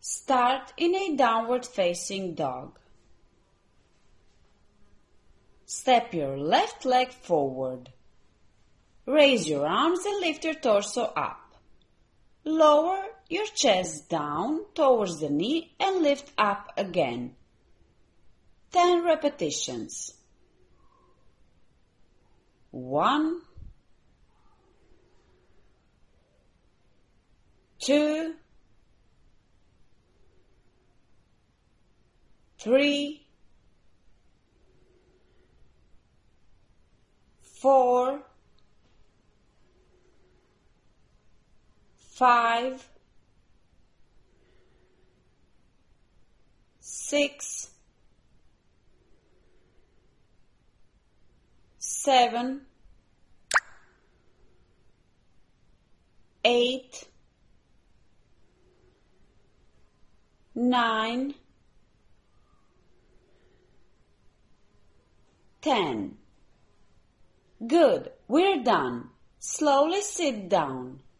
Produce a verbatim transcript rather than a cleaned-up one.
Start in a downward facing dog. Step your left leg forward. Raise your arms and lift your torso up. Lower your chest down towards the knee and lift up again. ten repetitions. One, two, three, four, five, six, seven, eight, nine, ten. Good, we're done. Slowly sit down.